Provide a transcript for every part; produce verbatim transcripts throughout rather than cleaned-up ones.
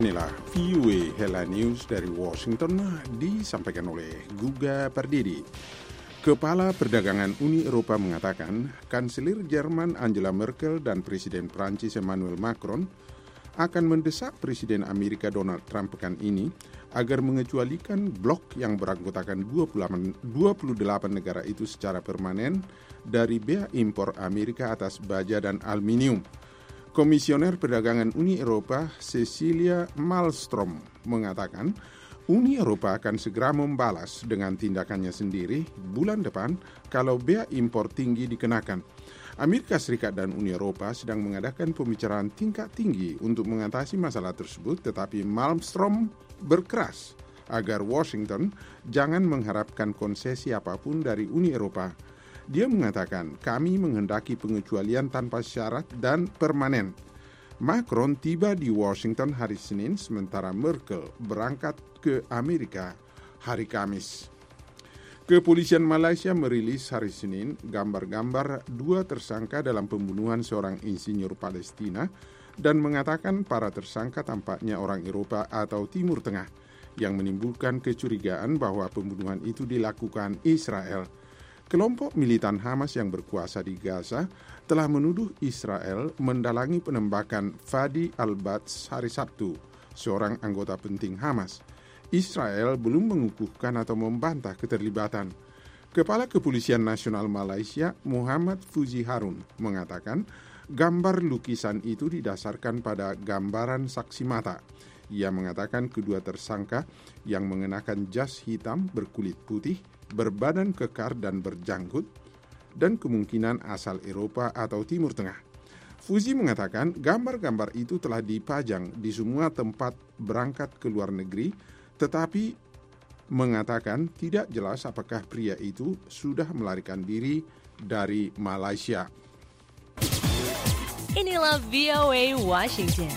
Inilah V O A Headline News dari Washington disampaikan oleh Guga Pardidi. Kepala Perdagangan Uni Eropa mengatakan Kanselir Jerman Angela Merkel dan Presiden Prancis Emmanuel Macron akan mendesak Presiden Amerika Donald Trump pekan ini agar mengecualikan blok yang beranggotakan dua puluh delapan negara itu secara permanen dari bea impor Amerika atas baja dan aluminium. Komisioner Perdagangan Uni Eropa Cecilia Malmström mengatakan Uni Eropa akan segera membalas dengan tindakannya sendiri bulan depan kalau bea impor tinggi dikenakan. Amerika Serikat dan Uni Eropa sedang mengadakan pembicaraan tingkat tinggi untuk mengatasi masalah tersebut, tetapi Malmström berkeras agar Washington jangan mengharapkan konsesi apapun dari Uni Eropa. Dia mengatakan, kami menghendaki pengecualian tanpa syarat dan permanen. Macron tiba di Washington hari Senin, sementara Merkel berangkat ke Amerika hari Kamis. Kepolisian Malaysia merilis hari Senin gambar-gambar dua tersangka dalam pembunuhan seorang insinyur Palestina dan mengatakan para tersangka tampaknya orang Eropa atau Timur Tengah yang menimbulkan kecurigaan bahwa pembunuhan itu dilakukan Israel. Kelompok militan Hamas yang berkuasa di Gaza telah menuduh Israel mendalangi penembakan Fadi al-Bats hari Sabtu, seorang anggota penting Hamas. Israel belum mengukuhkan atau membantah keterlibatan. Kepala Kepolisian Nasional Malaysia, Muhammad Fuzi Harun, mengatakan gambar lukisan itu didasarkan pada gambaran saksi mata. Ia mengatakan kedua tersangka yang mengenakan jas hitam berkulit putih, berbadan kekar dan berjanggut, dan kemungkinan asal Eropa atau Timur Tengah. Fuzi mengatakan gambar-gambar itu telah dipajang di semua tempat berangkat ke luar negeri, tetapi mengatakan tidak jelas apakah pria itu sudah melarikan diri dari Malaysia. Inilah V O A Washington.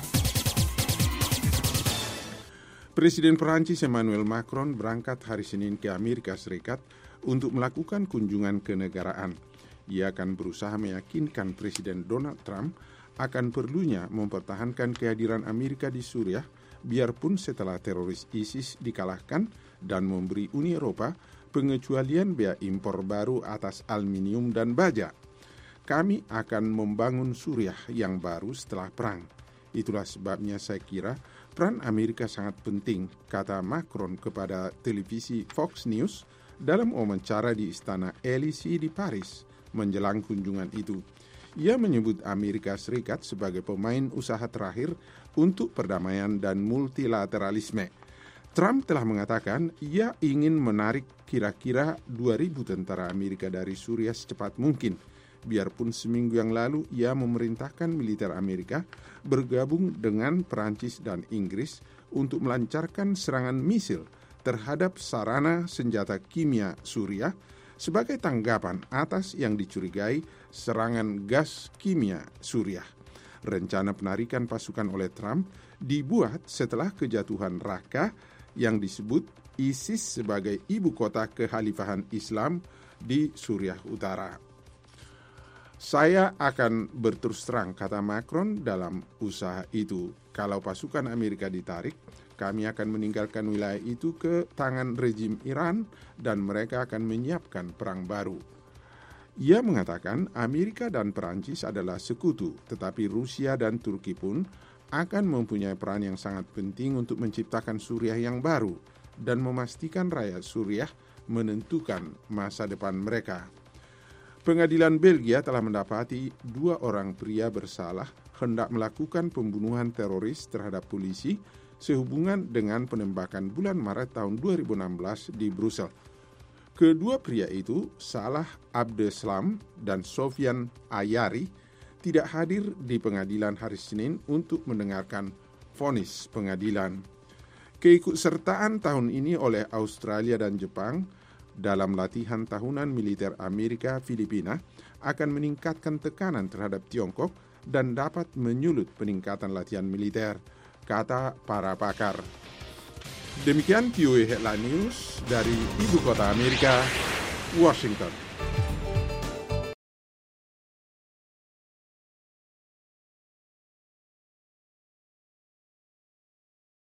Presiden Perancis Emmanuel Macron berangkat hari Senin ke Amerika Serikat untuk melakukan kunjungan kenegaraan. Ia akan berusaha meyakinkan Presiden Donald Trump akan perlunya mempertahankan kehadiran Amerika di Suriah, biarpun setelah teroris ISIS dikalahkan dan memberi Uni Eropa pengecualian bea impor baru atas aluminium dan baja. Kami akan membangun Suriah yang baru setelah perang. Itulah sebabnya saya kira peran Amerika sangat penting, kata Macron kepada televisi Fox News dalam wawancara di Istana Élysée di Paris menjelang kunjungan itu. Ia menyebut Amerika Serikat sebagai pemain usaha terakhir untuk perdamaian dan multilateralisme. Trump telah mengatakan ia ingin menarik kira-kira dua ribu tentara Amerika dari Suriah secepat mungkin. Biarpun seminggu yang lalu ia memerintahkan militer Amerika bergabung dengan Perancis dan Inggris untuk melancarkan serangan misil terhadap sarana senjata kimia Suriah sebagai tanggapan atas yang dicurigai serangan gas kimia Suriah. Rencana penarikan pasukan oleh Trump dibuat setelah kejatuhan Raqqa yang disebut ISIS sebagai ibu kota kekhalifahan Islam di Suriah Utara. Saya akan berterus terang, kata Macron dalam usaha itu. Kalau pasukan Amerika ditarik, kami akan meninggalkan wilayah itu ke tangan rejim Iran dan mereka akan menyiapkan perang baru. Ia mengatakan Amerika dan Perancis adalah sekutu, tetapi Rusia dan Turki pun akan mempunyai peran yang sangat penting untuk menciptakan Suriah yang baru dan memastikan rakyat Suriah menentukan masa depan mereka. Pengadilan Belgia telah mendapati dua orang pria bersalah hendak melakukan pembunuhan teroris terhadap polisi sehubungan dengan penembakan bulan Maret tahun dua ribu enam belas di Brussel. Kedua pria itu, Salah Abdeslam dan Sofian Ayari, tidak hadir di pengadilan hari Senin untuk mendengarkan vonis pengadilan. Keikutsertaan tahun ini oleh Australia dan Jepang dalam latihan tahunan militer Amerika Filipina akan meningkatkan tekanan terhadap Tiongkok dan dapat menyulut peningkatan latihan militer, kata para pakar. Demikian V O A Headline News dari Ibu Kota Amerika, Washington.